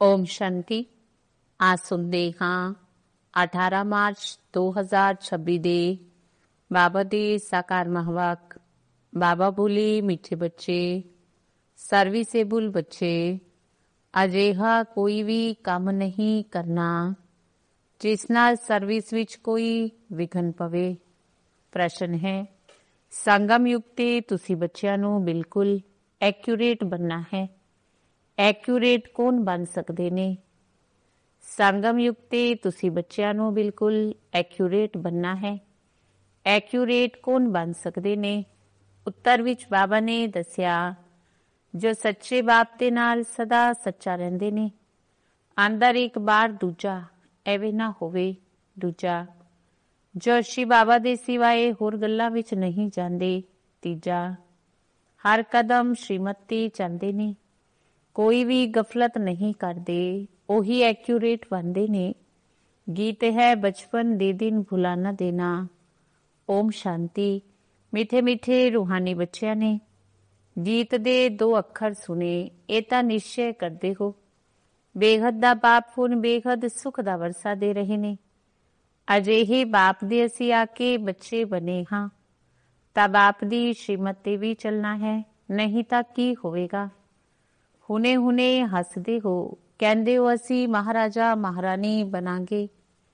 ओम शांति। आज सुनते हाँ 18 मार्च 2026 ਦੇ ਬਾਬਾ ਦੇ ਸਾਕਾਰ ਮਹਾਵਾਕ। ਬਾਬਾ ਬੋਲੇ, ਮਿੱਠੇ ਬੱਚੇ, ਸਰਵਿਸੇਬਲ ਬੱਚੇ, ਅਜਿਹਾ ਕੋਈ ਵੀ ਕੰਮ ਨਹੀਂ ਕਰਨਾ ਜਿਸ ਨਾਲ ਸਰਵਿਸ ਵਿੱਚ ਕੋਈ ਵਿਘਨ ਪਵੇ। ਪ੍ਰਸ਼ਨ ਹੈ, ਸੰਗਮ ਯੁੱਗ ਤੇ ਤੁਸੀਂ ਬੱਚਿਆਂ ਨੂੰ ਬਿਲਕੁਲ ਐਕਿਊਰੇਟ ਬਣਨਾ ਹੈ। ਐਕਿਊਰੇਟ ਕੌਣ ਬਣ ਸਕਦੇ ਨੇ? ਸੰਗਮ ਯੁੱਗ ਤੇ ਤੁਸੀਂ ਬੱਚਿਆਂ ਨੂੰ ਬਿਲਕੁਲ ਐਕਿਊਰੇਟ ਬਣਨਾ ਹੈ। ਐਕਿਊਰੇਟ ਕੌਣ ਬਣ ਸਕਦੇ ਨੇ? ਉੱਤਰ ਵਿੱਚ ਬਾਬਾ ਨੇ ਦੱਸਿਆ, ਜੋ ਸੱਚੇ ਬਾਪ ਦੇ ਨਾਲ ਸਦਾ ਸੱਚਾ ਰਹਿੰਦੇ ਨੇ। ਅੰਦਰ ਇੱਕ ਬਾਰ ਦੂਜਾ ਐਵੇਂ ਨਾ ਹੋਵੇ। ਦੂਜਾ, ਜੋ ਸ਼ਿਵ ਬਾਬਾ ਦੇ ਸਿਵਾਏ ਹੋਰ ਗੱਲਾਂ ਵਿੱਚ ਨਹੀਂ ਜਾਂਦੇ। ਤੀਜਾ, ਹਰ ਕਦਮ ਸ਼੍ਰੀਮਤ ਤੇ ਚੱਲਦੇ ਨੇ, ਕੋਈ ਵੀ ਗਫਲਤ ਨਹੀਂ ਕਰਦੇ, ਉਹੀ ਐਕਿਊਰੇਟ ਬਣਦੇ ਨੇ। ਗੀਤ ਹੈ, ਬਚਪਨ ਦੇ ਦਿਨ ਭੁਲਾ ਨਾ ਦੇਣਾ। ਓਮ ਸ਼ਾਂਤੀ। ਮਿੱਠੇ ਮਿੱਠੇ ਰੂਹਾਨੀ ਬੱਚਿਆਂ ਨੇ ਗੀਤ ਦੇ 2 ਅੱਖਰ ਸੁਣੇ, ਇਹ ਤਾਂ ਨਿਸ਼ਚੈ ਕਰਦੇ ਹੋ ਬੇਹੱਦ ਦਾ ਬਾਪ ਹੁਣ ਬੇਹੱਦ ਸੁੱਖ ਦਾ ਵਰਸਾ ਦੇ ਰਹੇ ਨੇ। ਅਜਿਹੇ ਬਾਪ ਦੇ ਅਸੀਂ ਆ ਕੇ ਬੱਚੇ ਬਣੇ ਹਾਂ ਤਾਂ ਬਾਪ ਦੀ ਸ਼੍ਰੀਮਤ ਤੇ ਵੀ ਚੱਲਣਾ ਹੈ, ਨਹੀਂ ਤਾਂ ਕੀ ਹੋਵੇਗਾ? ਹੁਣੇ ਹੁਣੇ ਹੱਸਦੇ ਹੋ, ਕਹਿੰਦੇ ਹੋ ਅਸੀਂ ਮਹਾਰਾਜਾ ਮਹਾਰਾਣੀ ਬਣਾਂਗੇ।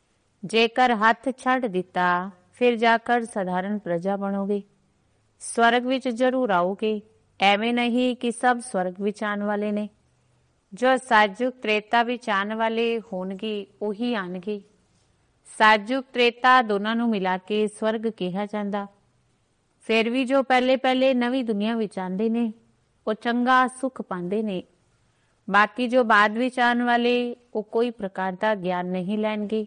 ਜੇਕਰ ਹੱਥ ਛੱਡ ਦਿੱਤਾ ਫਿਰ ਜਾਕਰ ਸਧਾਰਨ ਪ੍ਰਜਾ ਬਣੋਗੇ। ਸਵਰਗ ਵਿੱਚ ਜ਼ਰੂਰ ਆਓਗੇ। ਐਵੇਂ ਨਹੀਂ ਕਿ ਸਭ ਸਵਰਗ ਵਿੱਚ ਆਉਣ ਵਾਲੇ ਨੇ। ਜੋ ਸਤਯੁਗ ਤ੍ਰੇਤਾ ਵਿੱਚ ਆਉਣ ਵਾਲੇ ਹੋਣਗੇ ਉਹੀ ਆਉਣਗੇ। ਸਤਯੁਗ ਤ੍ਰੇਤਾ ਦੋਨਾਂ ਨੂੰ ਮਿਲਾ ਕੇ ਸਵਰਗ ਕਿਹਾ ਜਾਂਦਾ। ਫਿਰ ਵੀ ਜੋ ਪਹਿਲੇ ਨਵੀਂ ਦੁਨੀਆ ਵਿੱਚ ਆਉਂਦੇ ਨੇ ਉਹ ਚੰਗਾ ਸੁੱਖ ਪਾਉਂਦੇ ਨੇ। ਬਾਕੀ ਜੋ ਬਾਅਦ ਵਿੱਚ ਆਉਣ ਵਾਲੇ ਉਹ ਕੋਈ ਪ੍ਰਕਾਰ ਦਾ ਗਿਆਨ ਨਹੀਂ ਲੈਣਗੇ।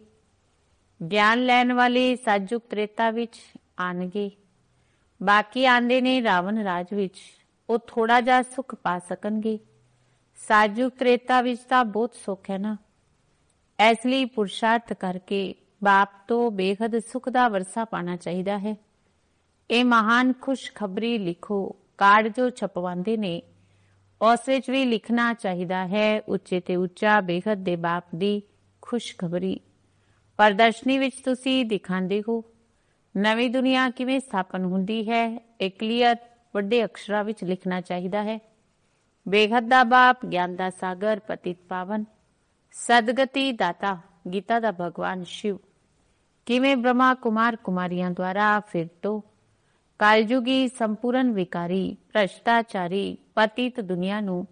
ਗਿਆਨ ਲੈਣ ਵਾਲੇ ਸਤਯੁਗ ਤ੍ਰੇਤਾ ਵਿੱਚ ਆਉਣਗੇ। ਬਾਕੀ ਆਉਂਦੇ ਨੇ ਰਾਵਣ ਰਾਜ ਵਿੱਚ, ਉਹ ਥੋੜਾ ਜਿਹਾ ਸੁੱਖ ਪਾ ਸਕਣਗੇ। ਸਤਯੁਗ ਤ੍ਰੇਤਾ ਵਿੱਚ ਤਾਂ ਬਹੁਤ ਸੁੱਖ ਹੈ ਨਾ। ਇਸ ਲਈ ਪੁਰਸ਼ਾਰਥ ਕਰਕੇ ਬਾਪ ਤੋਂ ਬੇਹੱਦ ਸੁੱਖ ਦਾ ਵਰਸਾ ਪਾਣਾ ਚਾਹੀਦਾ ਹੈ। ਇਹ ਮਹਾਨ ਖੁਸ਼ਖਬਰੀ ਲਿਖੋ। ਕਾਰਡ ਜੋ ਛਪਵਾਉਂਦੇ ਨੇ ਉਸ ਵਿੱਚ ਵੀ ਲਿਖਣਾ ਚਾਹੀਦਾ ਹੈ, ਉੱਚੇ ਤੇ ਉੱਚਾ ਬੇਹੱਦ ਦੇ ਬਾਪ ਦੀ ਖੁਸ਼ਖਬਰੀ। ਪ੍ਰਦਰਸ਼ਨੀ ਵਿੱਚ ਤੁਸੀਂ ਦਿਖਾਉਂਦੇ ਹੋ ਨਵੀਂ ਦੁਨੀਆ ਕਿਵੇਂ ਸਥਾਪਨ ਹੁੰਦੀ ਹੈ। ਇਹ ਕਲੀਅਰ ਵੱਡੇ ਅਕਸ਼ਰਾਂ ਵਿੱਚ ਲਿਖਣਾ ਚਾਹੀਦਾ ਹੈ। ਬੇਹੱਦ ਦਾ ਬਾਪ, ਗਿਆਨ ਦਾ ਸਾਗਰ, ਪਤਿਤ ਪਾਵਨ, ਸਦਗਤੀ ਦਾਤਾ, ਗੀਤਾ ਦਾ ਭਗਵਾਨ ਸ਼ਿਵ ਕਿਵੇਂ ਬ੍ਰਹਮਾ ਕੁਮਾਰ ਕੁਮਾਰੀਆਂ ਦੁਆਰਾ ਫਿਰ ਤੋਂ ਕਲਯੁਗੀ ਸੰਪੂਰਨ ਵਿਕਾਰੀ ਭ੍ਰਸ਼ਟਾਚਾਰੀ ਪਤਿਤ ਦੁਨੀਆ ਨੂੰ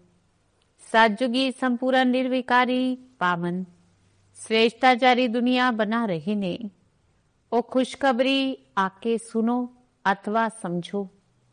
ਸਤਯੁਗੀ ਸੰਪੂਰਨ ਨਿਰਵਿਕਾਰੀ ਪਾਵਨ ਸ੍ਰੇਸ਼ਟਾਚਾਰੀ ਦੁਨੀਆ ਬਣਾ ਰਹੇ ਨੇ। ਉਹ ਖੁਸ਼ਖਬਰੀ ਆ ਕੇ ਸੁਣੋ ਅਥਵਾ ਸਮਝੋ।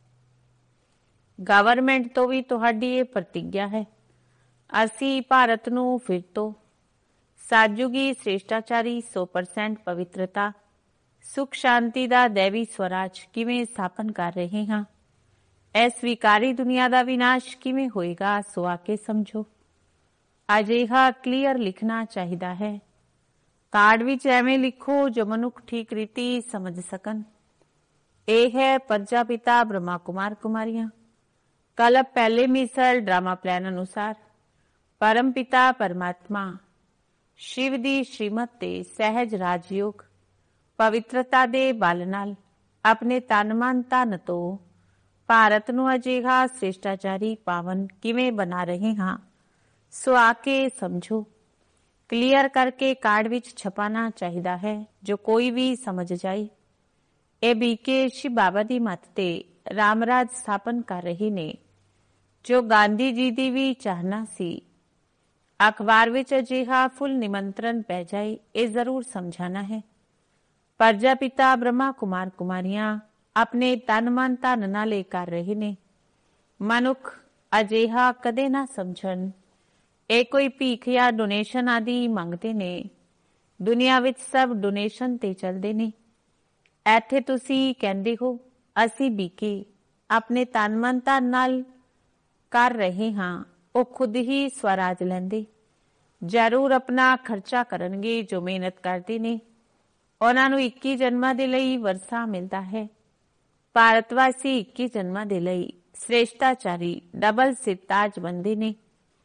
ਗਵਰਨਮੈਂਟ ਤੋਂ ਵੀ ਤੁਹਾਡੀ ਇਹ ਪ੍ਰਤਿੱਗਿਆ ਹੈ, ਅਸੀਂ ਭਾਰਤ ਨੂੰ ਫਿਰ ਤੋਂ ਸਤਯੁਗੀ ਸ੍ਰੇਸ਼ਟਾਚਾਰੀ 100% ਪਵਿੱਤਰਤਾ ਸੁਖ ਸ਼ਾਂਤੀ ਦਾ ਦੇਵੀ ਸਵਰਾਜ ਕਿਵੇਂ ਸਥਾਪਨ ਕਰ ਰਹੇ ਹਾਂ। ਇਸ ਵਿਕਾਰੀ ਦੁਨੀਆ ਦਾ ਵਿਨਾਸ਼ ਕਿਵੇਂ ਹੋਏਗਾ, ਸੋ ਆ ਕੇ ਸਮਝੋ। ਅਜਿਹਾ ਕਲੀਅਰ ਲਿਖਣਾ ਚਾਹੀਦਾ ਹੈ। ਕਾਰਡ ਵਿੱਚ ਐਵੇਂ ਲਿਖੋ ਜੋ ਮਨੁੱਖ ਠੀਕ ਰੀਤੀ ਸਮਝ ਸਕਣ। ਇਹ ਹੈ ਪ੍ਰਜਾਪਿਤਾ ਬ੍ਰਹਮਾ ਕੁਮਾਰ ਕੁਮਾਰੀਆਂ। ਕੱਲ ਪਹਿਲੇ ਮਿਸਲ ਡਰਾਮਾ ਪਲਾਨ ਅਨੁਸਾਰ ਪਰਮ ਪਿਤਾ ਪਰਮਾਤਮਾ ਸ਼ਿਵ ਦੀ ਸ਼੍ਰੀਮਤ ਤੇ ਸਹਿਜ ਰਾਜਯੋਗ ਪਵਿੱਤਰਤਾ ਦੇ ਬਲ ਨਾਲ ਆਪਣੇ ਤਨ ਮਨ ਧਨ ਤੋਂ ਭਾਰਤ ਨੂੰ ਅਜਿਹਾ ਸ੍ਰੇਸ਼ਟਾਚਾਰੀ ਪਾਵਨ ਕਿਵੇਂ ਬਣਾ ਰਹੇ ਹਾਂ, ਸੋ ਆ ਕੇ ਸਮਝੋ। ਕਲੀਅਰ ਕਰਕੇ ਕਾਰਡ ਵਿੱਚ ਛਪਾਣਾ ਚਾਹੀਦਾ ਹੈ ਜੋ ਕੋਈ ਵੀ ਸਮਝ ਜਾਏ। ਇਹ ਬੀਕੇ ਸ਼ਿਵ ਬਾਬਾ ਦੀ ਮੱਤ ਤੇ ਰਾਮਰਾਜ ਸਥਾਪਨ ਕਰ ਰਹੇ ਨੇ, ਜੋ ਗਾਂਧੀ ਜੀ ਦੀ ਵੀ ਚਾਹਨਾ ਸੀ। ਅਖਬਾਰ ਵਿੱਚ ਅਜਿਹਾ ਫੁੱਲ ਨਿਮੰਤਰਣ ਪੈ ਜਾਏ, ਇਹ ਜ਼ਰੂਰ ਸਮਝਾਣਾ ਹੈ। ਪ੍ਰਜਾਪਿਤਾ ਬ੍ਰਹਮਾ ਕੁਮਾਰ ਕੁਮਾਰੀਆਂ ਆਪਣੇ ਤਨ ਮਨ ਧਨ ਨਾਲ ਇਹ ਕਰ ਰਹੇ ਨੇ। ਮਨੁੱਖ ਅਜਿਹਾ ਕਦੇ ਨਾ ਸਮਝਣ ਇਹ ਕੋਈ ਭੀਖ ਜਾਂ ਡੋਨੇਸ਼ਨ ਆਦਿ ਮੰਗਦੇ ਨੇ। ਦੁਨੀਆ ਵਿੱਚ ਸਭ ਡੋਨੇਸ਼ਨ ਤੇ ਚੱਲਦੇ ਨੇ। ਇੱਥੇ ਤੁਸੀਂ ਕਹਿੰਦੇ ਹੋ ਅਸੀਂ ਬੀਕੇ ਆਪਣੇ ਤਨ ਮਨ ਧਨ ਨਾਲ ਕਰ ਰਹੇ ਹਾਂ। ਉਹ ਖੁਦ ਹੀ ਸਵਰਾਜ ਲੈਂਦੇ ਜ਼ਰੂਰ ਆਪਣਾ ਖਰਚਾ ਕਰਨਗੇ। ਜੋ ਮਿਹਨਤ ਕਰਦੇ ਨੇ ਉਹਨਾਂ ਨੂੰ 21 ਜਨਮਾਂ ਦੇ ਲਈ ਵਰਸਾ ਮਿਲਦਾ ਹੈ। ਭਾਰਤ ਵਾਸੀ 21 ਜਨਮਾਂ ਦੇ ਲਈ ਸ੍ਰੇਸ਼ਟਾਚਾਰੀ ਡਬਲ ਸਿਰਤਾਜ ਬੰਦੇ ਨੇ।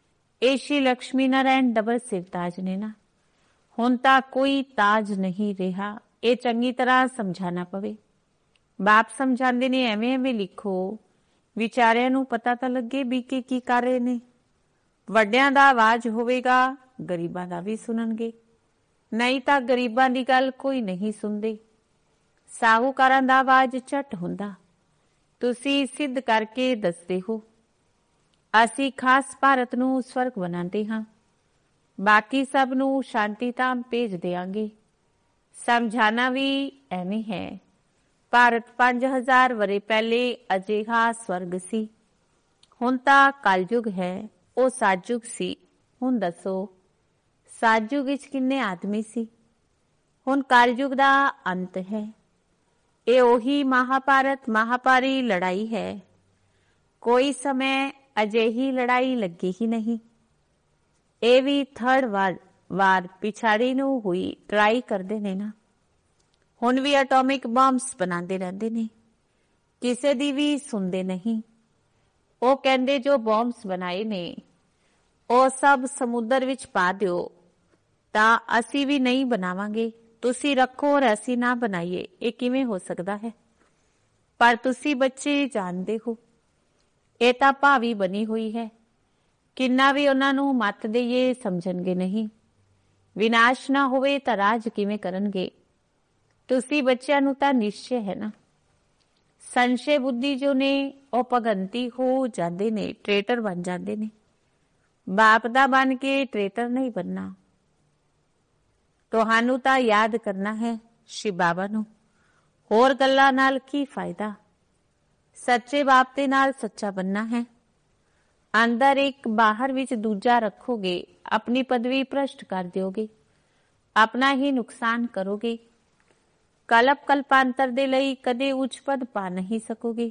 ਇਹ ਸ਼੍ਰੀ ਲక్ష్ਮੀ ਨਾਰਾਇਣ ਡਬਲ ਸਿਰ ਤਾਜ ਨੇ ਨਾ। ਹੁਣ ਤਾਂ ਕੋਈ ਤਾਜ ਨਹੀਂ ਰਿਹਾ। ਇਹ ਚੰਗੀ ਤਰ੍ਹਾਂ ਸਮਝਾਣਾ ਪਵੇ। ਬਾਪ ਸਮਝਾਉਂਦੇ ਨੇ ਐਵੇਂ ਐਵੇਂ ਲਿਖੋ, ਵਿਚਾਰਿਆਂ ਨੂੰ ਪਤਾ ਤਾਂ ਲੱਗੇ ਵੀ ਕੀ ਕਰ ਰਹੇ ਨੇ। ਵੱਡਿਆਂ ਦਾ ਆਵਾਜ਼ ਹੋਵੇਗਾ, ਗਰੀਬਾਂ ਦਾ ਵੀ ਸੁਣਨਗੇ, ਨਹੀਂ ਤਾਂ ਗਰੀਬਾਂ ਦੀ ਗੱਲ ਕੋਈ ਨਹੀਂ ਸੁਣਦੇ। ਸਾਹੂਕਾਰਾਂ ਦਾ ਆਵਾਜ਼ ਝੱਟ ਹੁੰਦਾ। ਤੁਸੀਂ ਸਿੱਧ ਕਰਕੇ ਦੱਸਦੇ ਹੋ। ਅਸੀਂ ਖਾਸ ਭਾਰਤ ਨੂੰ ਸਵਰਗ ਬਣਾਉਂਦੇ ਹਾਂ, ਬਾਕੀ ਸਭ ਨੂੰ ਸ਼ਾਂਤੀ ਧਾਮ ਭੇਜ ਦਿਆਂਗੇ। ਸਮਝਾਣਾ ਵੀ ਐਵੇਂ ਹੈ। ਭਾਰਤ 5000 ਵਰ੍ਹੇ ਪਹਿਲੇ ਅਜਿਹਾ ਸਵਰਗ ਸੀ। ਹੁਣ ਤਾਂ ਕਲਯੁਗ ਹੈ, ਉਹ ਸਤਯੁਗ ਸੀ। ਹੁਣ ਦੱਸੋ, ਸਤਯੁਗ ਵਿੱਚ ਕਿੰਨੇ ਆਦਮੀ ਸੀ? ਹੁਣ ਕਲਯੁਗ ਦਾ ਅੰਤ ਹੈ। ਇਹ ਉਹੀ ਮਹਾਭਾਰਤ ਮਹਾਭਾਰੀ ਲੜਾਈ ਹੈ। ਕੋਈ ਸਮੇਂ ਅਜਿਹੀ ਲੜਾਈ ਲੱਗੀ ਹੀ ਨਹੀਂ। ਇਹ ਵੀ ਥਰਡ ਵਾਰ ਪਿਛਾੜੀ ਨੂੰ ਹੋਈ ਟਰਾਈ ਕਰਦੇ ਨੇ ਨਾ। ਹੁਣ ਵੀ ਐਟੋਮਿਕ ਬੰਬਸ ਬਣਾਉਂਦੇ ਰਹਿੰਦੇ ਨੇ, ਕਿਸੇ ਦੀ ਵੀ ਸੁਣਦੇ ਨਹੀਂ। ਉਹ ਕਹਿੰਦੇ ਜੋ ਬੰਬਸ ਬਣਾਏ ਨੇ ਉਹ ਸਭ ਸਮੁੰਦਰ ਵਿੱਚ ਪਾ ਦਿਓ, ਤਾਂ ਅਸੀਂ ਵੀ ਨਹੀਂ ਬਣਾਵਾਂਗੇ। ਤੁਸੀਂ ਰੱਖੋ ਔਰ ਅਸੀਂ ਨਾ ਬਣਾਈਏ, ਇਹ ਕਿਵੇਂ ਹੋ ਸਕਦਾ ਹੈ? ਪਰ ਤੁਸੀਂ ਬੱਚੇ ਜਾਣਦੇ ਹੋ, ਇਹ ਤਾਂ ਭਾਵੀ ਬਣੀ ਹੋਈ ਹੈ। ਕਿੰਨਾ ਵੀ ਉਹਨਾਂ ਨੂੰ ਮੱਤ ਦੇਈਏ, ਸਮਝਣਗੇ ਨਹੀਂ। ਵਿਨਾਸ਼ ਨਾ ਹੋਵੇ ਤਾਂ ਰਾਜ ਕਿਵੇਂ ਕਰਨਗੇ? ਤੁਸੀਂ ਬੱਚਿਆਂ ਨੂੰ ਤਾਂ ਨਿਸ਼ਚੈ ਹੈ ਨਾ। ਸੰਸ਼ੇ ਬੁੱਧੀ ਜੋ ਨੇ ਉਹ ਭਗੰਤੀ ਹੋ ਜਾਂਦੇ ਨੇ, ਟ੍ਰੇਟਰ ਬਣ ਜਾਂਦੇ ਨੇ। ਬਾਪ ਦਾ ਬਣ ਕੇ ਟ੍ਰੇਟਰ ਨਹੀਂ ਬਣਨਾ। ਤੁਹਾਨੂੰ ਤਾਂ ਯਾਦ ਕਰਨਾ ਹੈ ਸ਼ਿਵ ਬਾਬਾ ਨੂੰ। ਹੋਰ ਗੱਲਾਂ ਨਾਲ ਕੀ ਫਾਇਦਾ? ਸੱਚੇ ਬਾਪ ਦੇ ਨਾਲ ਸੱਚਾ ਬਣਨਾ ਹੈ। ਅੰਦਰ ਇੱਕ, ਬਾਹਰ ਵਿੱਚ ਦੂਜਾ ਰੱਖੋਗੇ, ਆਪਣੀ ਪਦਵੀ ਭ੍ਰਸ਼ਟ ਕਰ ਦਿਓਗੇ, ਆਪਣਾ ਹੀ ਨੁਕਸਾਨ ਕਰੋਗੇ। ਕਲਪ ਕਲਪਾਂਤਰ ਦੇ ਲਈ ਕਦੇ ਉੱਚ ਪਦ ਪਾ ਨਹੀਂ ਸਕੋਗੇ।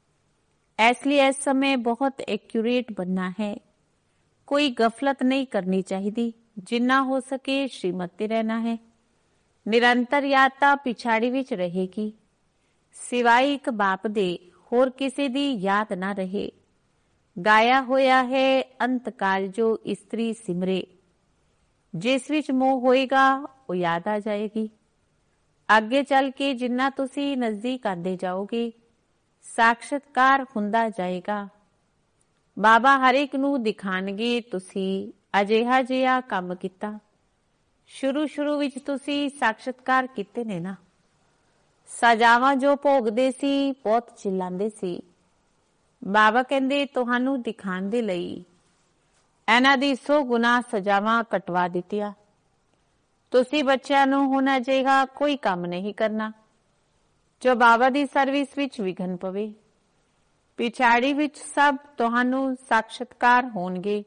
ਇਸ ਲਈ ਇਸ ਸਮੇਂ ਬਹੁਤ ਐਕਿਊਰੇਟ ਬਣਨਾ ਹੈ। ਕੋਈ ਗਫਲਤ ਨਹੀਂ ਕਰਨੀ ਚਾਹੀਦੀ। ਜਿੰਨਾ ਹੋ ਸਕੇ ਸ਼੍ਰੀਮਤ ਤੇ ਰਹਿਣਾ ਹੈ। ਨਿਰੰਤਰ ਯਾਦਤਾ ਪਿਛਾੜੀ ਵਿੱਚ ਰਹੇਗੀ। ਸਿਵਾਏ ਇੱਕ ਬਾਪ ਦੇ ਹੋਰ ਕਿਸੇ ਦੀ ਯਾਦ ਨਾ ਰਹੇ। ਗਾਇਆ ਹੋਇਆ ਹੈ ਅੰਤਕਾਲ ਜੋ ਇਸਤਰੀ ਸਿਮਰੇ। ਜਿਸ ਵਿੱਚ ਮੋਹ ਹੋਏਗਾ ਉਹ ਯਾਦ ਆ ਜਾਏਗੀ। ਅੱਗੇ ਚੱਲ ਕੇ ਜਿੰਨਾ ਤੁਸੀਂ ਨਜ਼ਦੀਕ ਆਉਂਦੇ ਜਾਓਗੇ, ਸਾਖਸ਼ਾਤਕਾਰ ਹੁੰਦਾ ਜਾਏਗਾ। ਬਾਬਾ ਹਰ ਇੱਕ ਨੂੰ ਦਿਖਾਣਗੇ ਤੁਸੀਂ ਅਜਿਹਾ ਜਿਹਾ ਕੰਮ ਕੀਤਾ। ਸ਼ੁਰੂ ਵਿੱਚ ਤੁਸੀਂ ਸਾਖਸ਼ਾਤਕਾਰ ਕੀਤੇ ਨੇ ਨਾ। ਸਜ਼ਾਵਾਂ ਜੋ ਭੋਗਦੇ ਸੀ, ਬਹੁਤ ਚਿল্ਲਾਉਂਦੇ ਸੀ। ਬਾਬਾ ਕਹਿੰਦੇ ਤੁਹਾਨੂੰ ਦਿਖਾਣ ਦੇ ਲਈ ਇਹਨਾਂ ਦੀ 100 ਗੁਣਾ ਸਜ਼ਾਵਾਂ ਕਟਵਾ ਦਿੱਤੀਆਂ। ਤੁਸੀਂ ਬੱਚਿਆਂ ਨੂੰ ਹੁਣ ਅਜਿਹਾ ਕੋਈ ਕੰਮ ਨਹੀਂ ਕਰਨਾ ਜੋ ਬਾਬਾ ਦੀ ਸਰਵਿਸ ਵਿੱਚ ਵਿਘਨ ਪਵੇ। ਪਿਛਾੜੀ ਵਿੱਚ ਸਭ ਤੁਹਾਨੂੰ ਸਾਖਸ਼ਾਤਕਾਰ ਹੋਣਗੇ।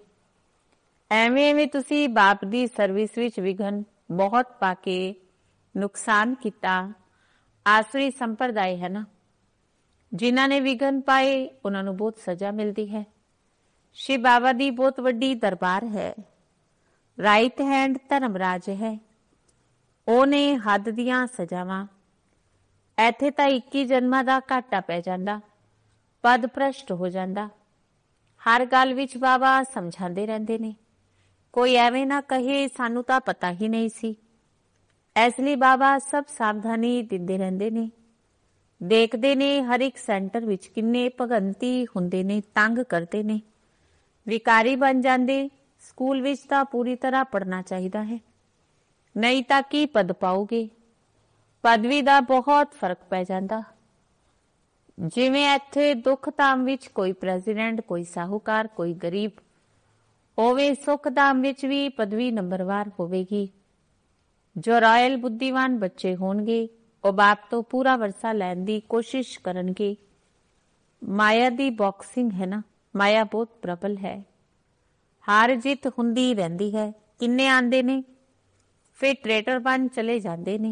ਐਵੇਂ ਤੁਸੀਂ ਬਾਪ ਦੀ ਸਰਵਿਸ ਵਿੱਚ ਵਿਘਨ ਬਹੁਤ ਪਾ ਕੇ ਨੁਕਸਾਨ ਕੀਤਾ। ਆਸਰੀ ਸੰਪਰਦਾਇ ਹੈ ਨਾ, ਜਿਨ੍ਹਾਂ ਨੇ ਵਿਘਨ ਪਾਏ ਉਹਨਾਂ ਨੂੰ ਬਹੁਤ ਸਜ਼ਾ ਮਿਲਦੀ ਹੈ। ਸ਼ਿਵ ਬਾਬਾ ਦੀ ਬਹੁਤ ਵੱਡੀ ਦਰਬਾਰ ਹੈ। ਰਾਈਟ ਹੈਂਡ ਧਰਮਰਾਜ ਹੈ। ਉਹਨੇ ਹੱਦ ਦੀਆਂ ਸਜ਼ਾਵਾਂ। ਇੱਥੇ ਤਾਂ 21 ਜਨਮਾਂ ਦਾ ਘਾਟਾ ਪੈ ਜਾਂਦਾ, ਪਦ ਭ੍ਰਸ਼ਟ ਹੋ ਜਾਂਦਾ। ਹਰ ਗੱਲ ਵਿੱਚ ਬਾਬਾ ਸਮਝਾਉਂਦੇ ਰਹਿੰਦੇ ਨੇ। ਕੋਈ ਐਵੇਂ ਨਾ ਕਹੇ ਸਾਨੂੰ ਤਾਂ ਪਤਾ ਹੀ ਨਹੀਂ ਸੀ। ਇਸ ਲਈ ਬਾਬਾ ਸਭ ਸਾਵਧਾਨੀ ਦਿੰਦੇ ਰਹਿੰਦੇ ਨੇ। ਦੇਖਦੇ ਨੇ ਹਰ ਇੱਕ ਸੈਂਟਰ ਵਿੱਚ ਕਿੰਨੇ ਭਗੰਤੀ ਹੁੰਦੇ ਨੇ, ਤੰਗ ਕਰਦੇ ਨੇ, ਵਿਕਾਰੀ ਬਣ ਜਾਂਦੇ। ਸਕੂਲ ਵਿੱਚ ਤਾਂ ਪੂਰੀ ਤਰ੍ਹਾਂ ਪੜ੍ਹਨਾ ਚਾਹੀਦਾ ਹੈ, ਨਹੀਂ ਤਾਂ ਕੀ ਪਦ ਪਾਓਗੇ? ਪਦਵੀ ਦਾ ਬਹੁਤ ਫਰਕ ਪੈ ਜਾਂਦਾ। ਜਿਵੇਂ ਇੱਥੇ ਦੁੱਖ ਧਾਮ ਵਿੱਚ ਕੋਈ ਪ੍ਰੈਜ਼ੀਡੈਂਟ, ਕੋਈ ਸਾਹੂਕਾਰ, ਕੋਈ ਗਰੀਬ, ਉਵੇਂ ਸੁੱਖ ਧਾਮ ਵਿੱਚ ਵੀ ਪਦਵੀ ਨੰਬਰਵਾਰ ਹੋਵੇਗੀ। ਜੋ ਰਾਇਲ ਬੁੱਧੀਵਾਨ ਬੱਚੇ ਹੋਣਗੇ ਉਹ ਬਾਪ ਤੋਂ ਪੂਰਾ ਵਰਸਾ ਲੈਣ ਦੀ ਕੋਸ਼ਿਸ਼ ਕਰਨਗੇ। ਮਾਇਆ ਦੀ ਬਾਕਸਿੰਗ ਹੈ ਨਾ, ਮਾਇਆ ਬਹੁਤ ਪ੍ਰਬਲ ਹੈ। ਹਾਰ ਜਿੱਤ ਹੁੰਦੀ ਰਹਿੰਦੀ ਹੈ। ਕਿੰਨੇ ਆਂਦੇ ਨੇ ਫਿਰ ਟ੍ਰੇਟਰ ਬਣ ਚਲੇ ਜਾਂਦੇ ਨੇ,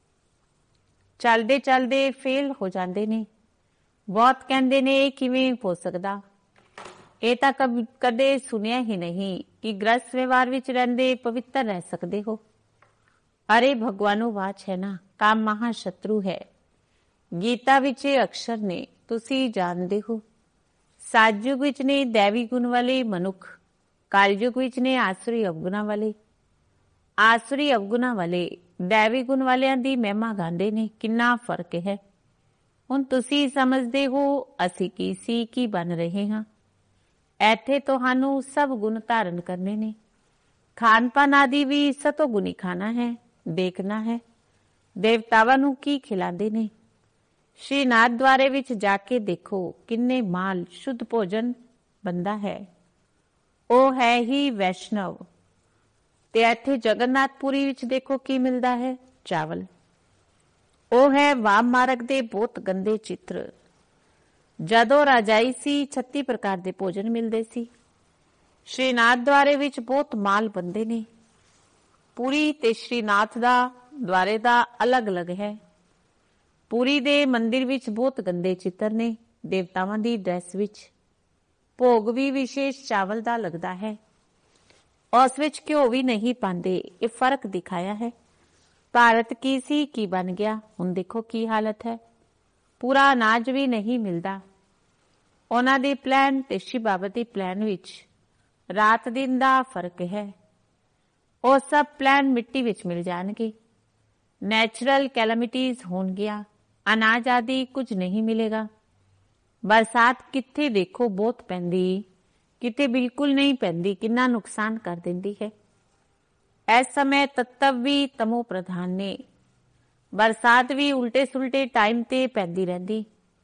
ਚਲਦੇ ਚਲਦੇ ਫੇਲ ਹੋ ਜਾਂਦੇ ਨੇ। ਬਹੁਤ ਕਹਿੰਦੇ ਨੇ ਇਹ ਕਿਵੇਂ ਹੋ ਸਕਦਾ? ਇਹ ਤਾਂ ਕਦੇ ਸੁਣਿਆ ਹੀ ਨਹੀਂ ਕਿ ਗ੍ਰਸਤ ਵਿਵਹਾਰ ਵਿੱਚ ਰਹਿੰਦੇ ਪਵਿੱਤਰ ਰਹਿ ਸਕਦੇ ਹੋ। ਅਰੇ ਭਗਵਾਨੋ ਵਾਚ ਹੈ ਨਾ, ਕਾਮ ਮਹਾ ਸ਼ਤਰੂ ਹੈ। ਗੀਤਾ ਵਿੱਚ ਇਹ ਅਕਸ਼ਰ ਨੇ, ਤੁਸੀਂ ਜਾਣਦੇ ਹੋ। ਸਤਿਯੁਗ ਵਿੱਚ ਨੇ ਦੈਵੀ ਗੁਣ ਵਾਲੇ ਮਨੁੱਖ ਕਲਯੁਗ ਵਿੱਚ ਨੇ ਆਸੁਰੀ ਅਵਗੁਣਾਂ ਵਾਲੇ। ਆਸੁਰੀ ਅਵਗੁਣਾਂ ਵਾਲੇ ਦੈਵੀ ਗੁਣ ਵਾਲਿਆਂ ਦੀ ਮਹਿਮਾ ਗਾਉਂਦੇ ਨੇ। ਕਿੰਨਾ ਫਰਕ ਹੈ। ਹੁਣ ਤੁਸੀਂ ਸਮਝਦੇ ਹੋ ਅਸੀਂ ਕੀ ਸੀ, ਕੀ ਬਣ ਰਹੇ ਹਾਂ। ਇੱਥੇ ਤੁਹਾਨੂੰ ਸਭ ਗੁਣ ਧਾਰਨ ਕਰਨੇ ਨੇ। ਖਾਣ ਪਾਨ ਆਦਿ ਵੀ ਸਤੋ ਗੁਣੀ ਖਾਣਾ ਹੈ, ਦੇਖਣਾ ਹੈ ਦੇਵਤਾਵਾਂ ਨੂੰ ਕੀ ਖਿਲਾਉਂਦੇ ਨੇ। ਸ਼੍ਰੀ ਨਾਥ ਦੁਆਰੇ ਵਿੱਚ ਜਾ ਕੇ ਦੇਖੋ ਕਿੰਨੇ ਮਾਲ ਸ਼ੁੱਧ ਭੋਜਨ ਬਣਦਾ ਹੈ। ਉਹ ਹੈ ਹੀ ਵੈਸ਼ਨਵ। ਤੇ ਇੱਥੇ ਜਗਨਨਾਥਪੁਰੀ ਵਿੱਚ ਦੇਖੋ ਕੀ ਮਿਲਦਾ ਹੈ, ਚਾਵਲ। ਉਹ ਹੈ ਵਾਮ ਮਾਰਗ ਦੇ ਬਹੁਤ ਗੰਦੇ ਚਿੱਤਰ। ਜਦੋਂ ਰਾਜਾਈ ਸੀ 36 ਪ੍ਰਕਾਰ ਦੇ ਭੋਜਨ ਮਿਲਦੇ ਸੀ। ਸ਼੍ਰੀਨਾਥ ਦੁਆਰੇ ਵਿੱਚ ਬਹੁਤ ਮਾਲ ਬਣਦੇ ਨੇ। ਪੁਰੀ ਤੇ ਸ਼੍ਰੀਨਾਥ ਦਾ ਦੁਆਰੇ ਦਾ ਅਲੱਗ-ਅਲੱਗ ਹੈ। ਪੁਰੀ ਦੇ ਮੰਦਿਰ ਵਿੱਚ ਬਹੁਤ ਗੰਦੇ ਚਿੱਤਰ ਨੇ ਦੇਵਤਾਵਾਂ ਦੀ ਡਰੈਸ ਵਿੱਚ। ਭੋਗ ਵੀ ਵਿਸ਼ੇਸ਼ ਚਾਵਲ ਦਾ ਲੱਗਦਾ ਹੈ। ਉਸ ਵਿੱਚ ਘਿਓ ਵੀ ਨਹੀਂ ਪਾਉਂਦੇ। ਇਹ ਫਰਕ ਦਿਖਾਇਆ ਹੈ। ਭਾਰਤ ਕੀ ਸੀ, ਕੀ ਬਣ ਗਿਆ। ਹੁਣ ਦੇਖੋ ਕੀ ਹਾਲਤ ਹੈ। ਪੂਰਾ ਅਨਾਜ ਵੀ ਨਹੀਂ ਮਿਲਦਾ। ਉਹਨਾਂ ਦੇ ਪਲਾਨ ਤੇ ਸ਼ਿਵ ਬਾਬਾ ਦੇ ਪਲਾਨ ਵਿੱਚ ਰਾਤ ਦਿਨ ਦਾ ਫਰਕ ਹੈ। ਉਹ ਸਭ ਪਲਾਨ ਮਿੱਟੀ ਵਿੱਚ ਮਿਲ ਜਾਣਗੇ। ਨੈਚੁਰਲ ਕੈਲਾਮਿਟੀਜ਼ ਹੋਣਗੀਆਂ। ਅਨਾਜ ਆਦਿ ਕੁਝ ਨਹੀਂ ਮਿਲੇਗਾ। ਬਰਸਾਤ ਕਿੱਥੇ ਦੇਖੋ ਬਹੁਤ ਪੈਂਦੀ, ਕਿਤੇ ਬਿਲਕੁਲ ਨਹੀਂ ਪੈਂਦੀ। ਕਿੰਨਾ ਨੁਕਸਾਨ ਕਰ ਦਿੰਦੀ ਹੈ। ਇਸ ਸਮੇਂ ਤੱਤਵ ਵੀ ਤਮੋ ਪ੍ਰਧਾਨ ਨੇ। ਬਰਸਾਤ ਵੀ ਉਲਟੇ ਸੁਲਟੇ ਟਾਈਮ ਤੇ ਪੈਂਦੀ ਰਹਿੰਦੀ।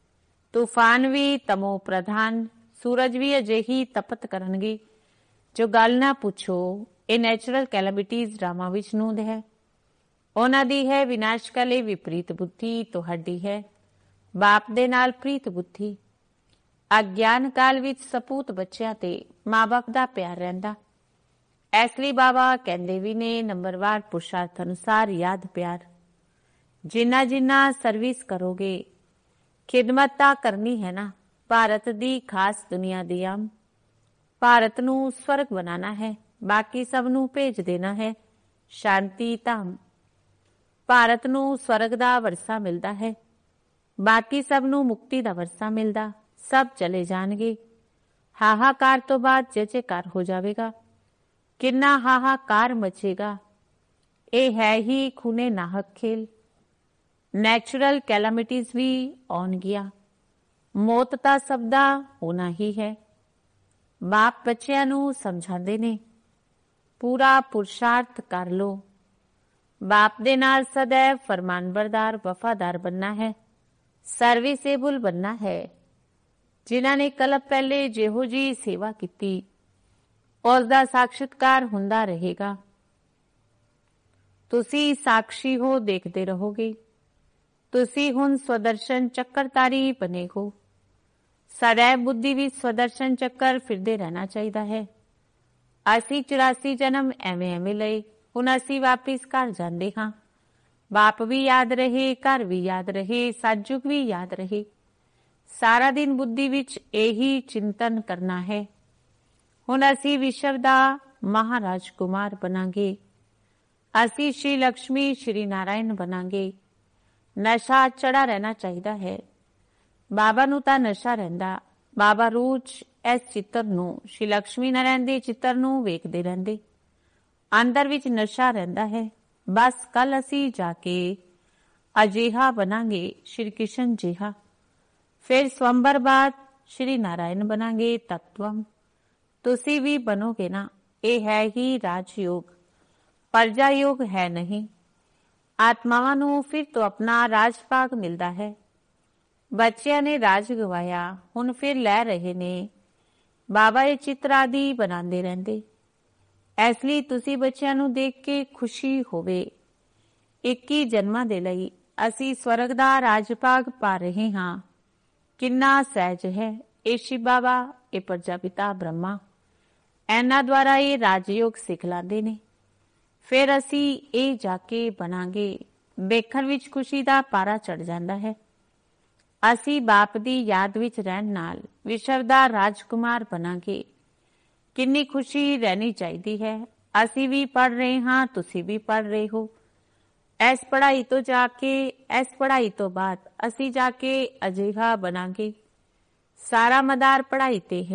ਤੂਫਾਨ ਵੀ ਤਮੋ ਪ੍ਰਧਾਨ। ਸੂਰਜ ਵੀ ਅਜਿਹੀ ਤਪਤ ਕਰਨਗੇ ਜੋ ਗੱਲ ਨਾ ਪੁੱਛੋ। ਇਹ ਨੈਚੁਰਲ ਕੈਲਾਮਿਟੀਜ਼ ਡਰਾਮਾ ਵਿੱਚ ਨੂੰਦ ਹੈ। ਉਹਨਾਂ ਦੀ ਹੈ ਵਿਨਾਸ਼ਕਾਲੀ ਵਿਪਰੀਤ ਬੁੱਧੀ। ਤੁਹਾਡੀ ਹੈ ਬਾਪ ਦੇ ਨਾਲ ਪ੍ਰੀਤ ਬੁੱਧੀ। ਅਗਿਆਨ ਕਾਲ ਵਿੱਚ ਸਪੂਤ ਬੱਚਿਆਂ ਤੇ ਮਾਂ-ਬਾਪ ਦਾ ਪਿਆਰ ਰਹਿੰਦਾ। ਇਸ ਲਈ ਬਾਬਾ ਕਹਿੰਦੇ ਵੀ ਨੇ ਨੰਬਰਵਾਰ ਪੁਰਸ਼ਾਰਥ ਅਨੁਸਾਰ ਯਾਦ ਪਿਆਰ। ਜਿੰਨਾ ਜਿੰਨਾ ਸਰਵਿਸ ਕਰੋਗੇ, ਖਿਦਮਤ ਤਾਂ ਕਰਨੀ ਹੈ ਨਾ। ਭਾਰਤ ਦੀ ਖਾਸ ਦੁਨੀਆ ਦੀ ਆਮ। ਭਾਰਤ ਨੂੰ ਸਵਰਗ ਬਣਾਉਣਾ ਹੈ। ਬਾਕੀ ਸਭ ਨੂੰ ਭੇਜ ਦੇਣਾ ਹੈ ਸ਼ਾਂਤੀ ਧਾਮ। ਭਾਰਤ ਨੂੰ ਸਵਰਗ ਦਾ ਵਰਸਾ ਮਿਲਦਾ ਹੈ। ਬਾਕੀ ਸਭ ਨੂੰ ਮੁਕਤੀ ਦਾ ਵਰਸਾ ਮਿਲਦਾ। ਸਭ ਚਲੇ ਜਾਣਗੇ। ਹਾਹਾਕਾਰ ਤੋਂ ਬਾਅਦ ਜੈ-ਜੈਕਾਰ ਹੋ ਜਾਵੇਗਾ। ਕਿੰਨਾ ਹਾਹਾਕਾਰ ਮਚੇਗਾ। ਇਹ ਹੈ ਹੀ ਖੂਨੇ ਨਾਹਕ ਖੇਲ। ਨੈਚੁਰਲ ਕੈਲਾਮਿਟੀਜ਼ ਵੀ ਆਉਣਗੀਆਂ। ਮੌਤ ਤਾਂ ਸਭ ਦਾ ਹੋਣਾ ਹੀ ਹੈ। ਬਾਪ ਬੱਚਿਆਂ ਨੂੰ ਸਮਝਾਉਂਦੇ ਨੇ ਪੂਰਾ ਪੁਰਸ਼ਾਰਥ ਕਰ ਲੋ। ਬਾਪ ਦੇ ਨਾਲ ਸदैव ਫਰਮਾਨਬਰਦਾਰ ਵਫਾਦਾਰ ਬਣਨਾ ਹੈ। ਸਰਵਿਸੇਬਲ ਬਣਨਾ ਹੈ। ਜਿਨ੍ਹਾਂ ਨੇ ਕਲਪ ਪਹਿਲੇ ਜਿਹੋ ਜੀ ਸੇਵਾ ਕੀਤੀ ਉਸ ਦਾ ਸਾਖਸ਼ਾਤਕਾਰ ਹੁੰਦਾ ਰਹੇਗਾ। ਤੁਸੀਂ ਸਾਖਸ਼ੀ ਹੋ, ਦੇਖਦੇ ਰਹੋਗੇ। ਤੁਸੀਂ ਹੁਣ ਸਵਦਰਸ਼ਨ ਚੱਕਰਧਾਰੀ ਬਣੇ ਹੋ। ਸदैव ਬੁੱਧੀ ਵਿੱਚ ਸਵਦਰਸ਼ਨ ਚੱਕਰ ਫਿਰਦੇ ਰਹਿਣਾ ਚਾਹੀਦਾ ਹੈ। ਅਸੀਂ 84 ਜਨਮ ਐਵੇਂ ਲਏ। ਹੁਣ ਅਸੀਂ ਵਾਪਿਸ ਘਰ ਜਾਂਦੇ ਹਾਂ। ਬਾਪ ਵੀ ਯਾਦ ਰਹੇ, ਘਰ ਵੀ ਯਾਦ ਰਹੇ, ਸਤਿਯੁਗ ਵੀ ਯਾਦ ਰਹੇ। ਸਾਰਾ ਦਿਨ ਬੁੱਧੀ ਵਿੱਚ ਇਹੀ ਚਿੰਤਨ ਕਰਨਾ ਹੈ। ਹੁਣ ਅਸੀਂ ਵਿਸ਼ਵ ਦਾ ਮਹਾਰਾਜ ਕੁਮਾਰ ਬਣਾਂਗੇ। ਅਸੀਂ ਸ਼੍ਰੀ ਲక్ష్ਮੀ ਸ਼੍ਰੀ ਨਾਰਾਇਣ ਬਣਾਂਗੇ। ਨਸ਼ਾ ਚੜਾ ਰਹਿਣਾ ਚਾਹੀਦਾ ਹੈ। ਬਾਬਾ ਨੂੰ ਤਾਂ ਨਸ਼ਾ ਰਹਿੰਦਾ। ਬਾਬਾ ਰੋਜ਼ ਇਸ ਚਿੱਤਰ ਨੂੰ, ਸ਼੍ਰੀ ਲక్ష్ਮੀ ਨਾਰਾਇਣ ਦੇ ਚਿੱਤਰ ਨੂੰ ਵੇਖਦੇ ਰਹਿੰਦੇ। ਅੰਦਰ ਵਿੱਚ ਨਸ਼ਾ ਰਹਿੰਦਾ ਹੈ। ਬਸ ਕੱਲ ਅਸੀਂ ਜਾ ਕੇ ਅਜਿਹਾ ਬਣਾਂਗੇ ਸ਼੍ਰੀ ਕ੍ਰਿਸ਼ਨ ਜਿਹਾ। ਫਿਰ ਸਵੰਬਰ ਬਾਅਦ ਸ਼੍ਰੀ ਨਾਰਾਇਣ ਬਣਾਂਗੇ ਤਤਵਮ। ਤੁਸੀਂ ਵੀ ਬਣੋਗੇ ਨਾ। ਇਹ ਹੈ ਹੀ ਰਾਜਯੋਗ। ਪ੍ਰਜਾ ਯੋਗ ਹੈ ਨਹੀਂ। ਆਤਮਾਵਾਂ ਨੂੰ ਫਿਰ ਤੋਂ ਆਪਣਾ ਰਾਜ ਭਾਗ ਮਿਲਦਾ ਹੈ। ਬੱਚਿਆਂ ਨੇ ਰਾਜ ਗਵਾਇਆ, ਹੁਣ ਫਿਰ ਲੈ ਰਹੇ ਨੇ। ਬਾਬਾ ਇਹ ਚਿੱਤਰ ਆਦਿ ਬਣਾਉਂਦੇ ਰਹਿੰਦੇ। ਇਸ ਲਈ ਤੁਸੀਂ ਬੱਚਿਆਂ ਨੂੰ ਦੇਖ ਕੇ ਖੁਸ਼ੀ ਹੋਵੇ। 21 ਜਨਮਾਂ ਦੇ ਲਈ ਅਸੀਂ ਸਵਰਗ ਦਾ ਰਾਜ ਭਾਗ ਪਾ ਰਹੇ ਹਾਂ। ਕਿੰਨਾ ਸਹਿਜ ਹੈ। ਇਹ ਸ਼ਿਵ ਬਾਬਾ, ਇਹ ਪ੍ਰਜਾਪਿਤਾ ਬ੍ਰਹਮਾ, ਇਹਨਾਂ ਦੁਆਰਾ ਇਹ ਰਾਜਯੋਗ ਸਿਖਲਾਉਂਦੇ ਨੇ। ਫਿਰ ਅਸੀਂ ਇਹ ਜਾ ਕੇ ਬਣਾਂਗੇ। ਦੇਖਣ ਵਿੱਚ ਖੁਸ਼ੀ ਦਾ ਪਾਰਾ ਚੜ ਜਾਂਦਾ ਹੈ। ਅਸੀਂ ਬਾਪ ਦੀ ਯਾਦ ਵਿੱਚ ਰਹਿਣ ਨਾਲ ਵਿਸ਼ਵ ਦਾ ਰਾਜਕੁਮਾਰ ਬਣਾਂਗੇ। ਕਿੰਨੀ ਖੁਸ਼ੀ ਰਹਿਣੀ ਚਾਹੀਦੀ ਹੈ। ਅਸੀਂ ਵੀ ਪੜ੍ਹ ਰਹੇ ਹਾਂ, ਤੁਸੀਂ ਵੀ ਪੜ੍ਹ ਰਹੇ ਹੋ। ਇਸ ਪੜ੍ਹਾਈ ਤੋਂ ਜਾ ਕੇ, ਇਸ ਪੜ੍ਹਾਈ ਤੋਂ ਬਾਅਦ ਅਸੀਂ ਜਾ ਕੇ ਅਜਿਹਾ ਬਣਾਂਗੇ। ਸਾਰਾ ਮਦਾਰ ਪੜ੍ਹਾਈ ਤੇ ਹੈ।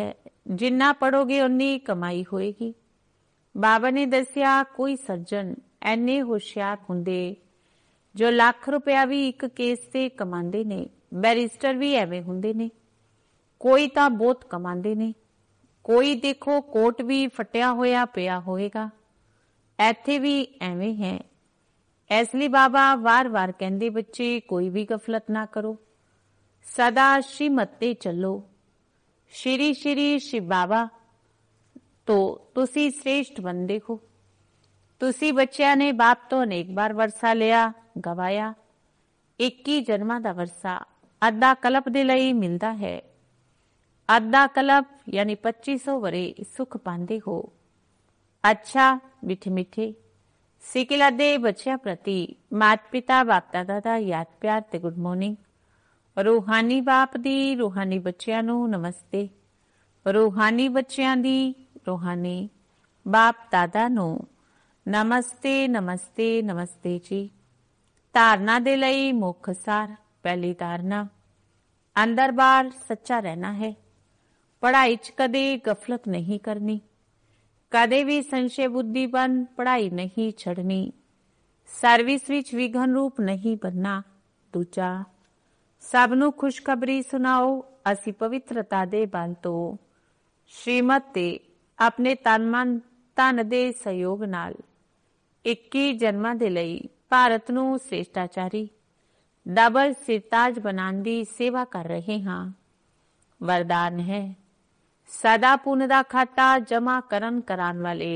ਜਿੰਨਾ ਪੜੋਗੇ ਉਨੀ ਕਮਾਈ ਹੋਏਗੀ। ਬਾਬਾ ਨੇ ਦੱਸਿਆ ਕੋਈ ਸੱਜਣ ਐਨੇ ਹੁਸ਼ਿਆਰ ਹੁੰਦੇ ਜੋ ਲੱਖ ਰੁਪਇਆ ਵੀ ਇੱਕ ਕੇਸ ਤੇ ਕਮਾਉਂਦੇ ਨੇ। ਬੈਰਿਸਟਰ ਵੀ ਐਵੇਂ ਹੁੰਦੇ ਨੇ, ਕੋਈ ਤਾਂ ਬਹੁਤ ਕਮਾਉਂਦੇ ਨੇ, ਕੋਈ ਦੇਖੋ ਕੋਟ ਵੀ ਫਟਿਆ ਹੋਇਆ ਪਿਆ ਹੋਏਗਾ। ਇੱਥੇ ਵੀ ਐਵੇਂ ਹੈ। ਇਸ ਲਈ ਬਾਬਾ ਵਾਰ-ਵਾਰ ਕਹਿੰਦੇ ਬੱਚੇ ਕੋਈ ਵੀ ਗਫਲਤ ਨਾ ਕਰੋ, ਸਦਾ ਸ਼੍ਰੀਮਤ ਤੇ ਚੱਲੋ। ਸ਼੍ਰੀ ਸ਼੍ਰੀ ਸ਼ਿਵ ਬਾਬਾ ਤੋਂ ਤੁਸੀਂ ਸ੍ਰੇਸ਼ਟ ਬੰਦੇ ਹੋ। ਤੁਸੀਂ ਬੱਚਿਆਂ ਨੇ ਬਾਪ ਤੋਂ ਅਨੇਕ ਵਾਰ ਵਰਸਾ ਲਿਆ, ਗਵਾਇਆ। 21 ਜਨਮਾਂ ਦਾ ਵਰਸਾ ਅੱਧਾ ਕਲਪ ਦੇ ਲਈ ਮਿਲਦਾ ਹੈ। ਅੱਧਾ ਕਲਪ ਯਾਨੀ 2500 ਵਰੇ ਸੁਖ ਪਾਉਂਦੇ ਹੋ। ਅੱਛਾ ਮਿੱਠੇ ਮਿੱਠੇ ਸਿੱਕਿਲਾ ਦੇ ਬੱਚਿਆਂ ਪ੍ਰਤੀ ਮਾਤਾ ਪਿਤਾ ਬਾਪ ਦਾਦਾ ਦਾ ਯਾਦ ਪਿਆਰ ਤੇ ਗੁੱਡ ਮਾਰਨਿੰਗ। ਰੂਹਾਨੀ ਬਾਪ ਦੀ ਰੂਹਾਨੀ ਬੱਚਿਆਂ ਨੂੰ ਨਮਸਤੇ। ਰੂਹਾਨੀ ਬੱਚਿਆਂ ਦੀ ਰੂਹਾਨੀ ਬਾਪ ਦਾਦਾ ਨੂੰ ਨਮਸਤੇ ਨਮਸਤੇ ਨਮਸਤੇ ਜੀ। ਧਾਰਨਾ ਦੇ ਲਈ ਮੁੱਖ ਸਾਰ। ਪਹਿਲੀ ਧਾਰਨਾ, ਅੰਦਰ ਬਾਹਰ ਸੱਚਾ ਰਹਿਣਾ ਹੈ। ਪੜ੍ਹਾਈ 'ਚ ਕਦੇ ਗਫਲਤ ਨਹੀਂ ਕਰਨੀ, ਕਦੇ ਵੀ ਸੰਸ਼ੇ ਬੁੱਧੀ ਬਣ ਪੜ੍ਹਾਈ ਨਹੀਂ ਛੱਡਣੀ, ਸਰਵਿਸ ਵਿੱਚ ਵਿਘਨ ਰੂਪ ਨਹੀਂ ਬਣਨਾ। ਦੂਜਾ, ਸਭ ਨੂੰ ਖੁਸ਼ਖਬਰੀ ਸੁਣਾਓ। ਅਸੀਂ ਪਵਿੱਤਰਤਾ ਦੇ ਬਲ ਤੋਂ ਸ਼੍ਰੀਮਤ ਤੇ ਆਪਣੇ ਤਨ ਮਨ ਧਨ ਦੇ ਸਹਿਯੋਗ ਨਾਲ 21 ਜਨਮਾਂ ਦੇ ਲਈ ਭਾਰਤ ਨੂੰ ਸ੍ਰੇਸ਼ਟਾਚਾਰੀ ਡਬਲ ਸਿਰਤਾਜ ਬਣਾਉਣ ਦੀ ਸੇਵਾ ਕਰ ਰਹੇ ਹਾਂ। ਵਰਦਾਨ ਹੈ, ਸਦਾ ਪੁੰਨ ਦਾ ਖਾਤਾ ਜਮਾ ਕਰਾਉਣ ਵਾਲੇ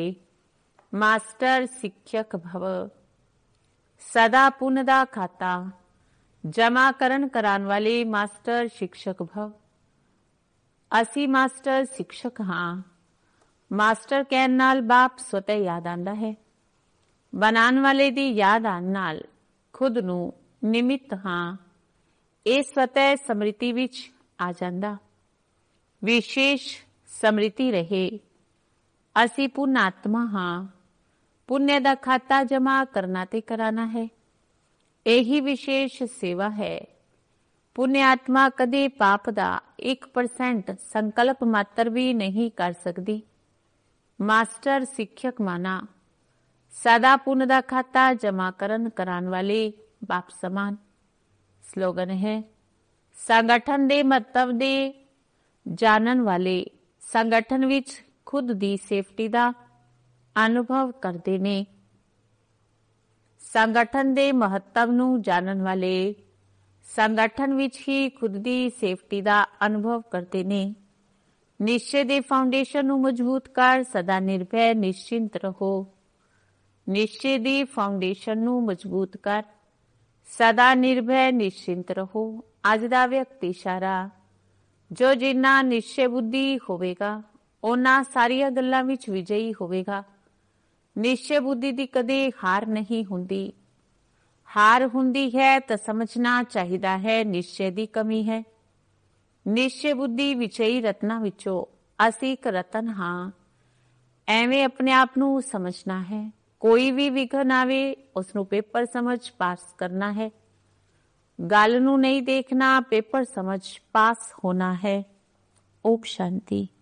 ਮਾਸਟਰ ਸਿੱਖਿਅਕ ਭਵ। ਸਦਾ ਪੁੰਨ ਦਾ ਖਾਤਾ ਜਮਾ ਕਰਾਉਣ ਵਾਲੇ ਮਾਸਟਰ ਸਿੱਖਿਅਕ ਭਵ। ਅਸੀਂ ਮਾਸਟਰ ਸਿੱਖਿਅਕ ਹਾਂ। ਮਾਸਟਰ ਕਹਿਣ ਨਾਲ ਬਾਪ ਸਵਤः ਯਾਦ ਆਉਂਦਾ ਹੈ। ਬਣਾਉਣ ਵਾਲੇ ਦੀ ਯਾਦ ਆਉਣ ਨਾਲ ਖੁਦ ਨੂੰ ਨਿਮਿਤ ਹਾਂ। ਇਹ ਸਵਤः ਸਮ੍ਰਿਤੀ ਵਿੱਚ ਆ ਜਾਂਦਾ। ਵਿਸ਼ੇਸ਼ ਸਮ੍ਰਿਤੀ ਰਹੇ। ਅਸੀਂ ਪੁੰਨ ਆਤਮਾ ਹਾਂ। ਪੁੰਨ ਦਾ ਖਾਤਾ ਜਮਾ ਕਰਨਾ ਤੇ ਕਰਾਣਾ ਹੈ। ਇਹੀ ਵਿਸ਼ੇਸ਼ ਸੇਵਾ ਹੈ। ਪੁੰਨ ਆਤਮਾ ਕਦੇ ਪਾਪ ਦਾ 1% ਸੰਕਲਪ ਮਾਤਰ ਵੀ ਨਹੀਂ ਕਰ ਸਕਦੀ। ਮਾਸਟਰ ਸਿੱਖਿਅਕ ਮਾਨਾ ਸਦਾ ਪੁੰਨ ਦਾ ਖਾਤਾ ਜਮਾ ਕਰਾਉਣ ਵਾਲੇ ਬਾਪ ਸਮਾਨ। ਸਲੋਗਨ ਹੈ, ਸੰਗਠਨ ਦੇ ਮਹੱਤਵ ਦੇ ਜਾਣਨ ਵਾਲੇ ਸੰਗਠਨ ਵਿੱਚ ਖੁਦ ਦੀ ਸੇਫਟੀ ਦਾ ਅਨੁਭਵ ਕਰਦੇ ਨੇ। ਸੰਗਠਨ ਦੇ ਮਹੱਤਵ ਨੂੰ ਜਾਣਨ ਵਾਲੇ ਸੰਗਠਨ ਵਿੱਚ ਹੀ ਖੁਦ ਦੀ ਸੇਫਟੀ ਦਾ ਅਨੁਭਵ ਕਰਦੇ ਨੇ। ਨਿਸ਼ਚੇ ਦੇ ਫਾਊਂਡੇਸ਼ਨ ਨੂੰ ਮਜ਼ਬੂਤ ਕਰ ਸਦਾ ਨਿਰਭੈ ਨਿਸ਼ਚਿੰਤ ਰਹੋ। ਨਿਸ਼ਚੇ ਦੀ ਫਾਊਂਡੇਸ਼ਨ ਨੂੰ ਮਜ਼ਬੂਤ ਕਰ ਸਦਾ ਨਿਰਭੈ ਨਿਸ਼ਚਿੰਤ ਰਹੋ। ਅੱਜ ਦਾ ਵਿਅਕਤੀ ਇਸ਼ਾਰਾ, ਜੋ ਜਿੰਨਾ ਨਿਸ਼ਚੈ ਬੁੱਧੀ ਹੋਵੇਗਾ ਉਹਨਾਂ ਸਾਰੀਆਂ ਗੱਲਾਂ ਵਿੱਚ ਵਿਜয়ੀ ਹੋਵੇਗਾ। ਨਿਸ਼ਚੈ ਬੁੱਧੀ ਦੀ ਕਦੇ ਹਾਰ ਨਹੀਂ ਹੁੰਦੀ। ਹਾਰ ਹੁੰਦੀ ਹੈ ਤਾਂ ਸਮਝਣਾ ਚਾਹੀਦਾ ਹੈ ਨਿਸ਼ਚੈ ਦੀ ਕਮੀ ਹੈ। ਨਿਸ਼ਚੈ ਬੁੱਧੀ ਵਿਚਈ ਰਤਨਾਂ ਵਿੱਚੋਂ ਅਸੀਂ ਇੱਕ ਰਤਨ ਹਾਂ। ਐਵੇਂ ਆਪਣੇ ਆਪ ਨੂੰ ਸਮਝਣਾ ਹੈ। ਕੋਈ ਵੀ ਵਿਘਨ ਆਵੇ ਉਸਨੂੰ ਪੇਪਰ ਸਮਝ ਪਾਸ ਕਰਨਾ ਹੈ। ਗੱਲ ਨੂੰ ਨਹੀਂ ਦੇਖਣਾ, ਪੇਪਰ ਸਮਝ ਪਾਸ ਹੋਣਾ ਹੈ। ਓਮ ਸ਼ਾਂਤੀ।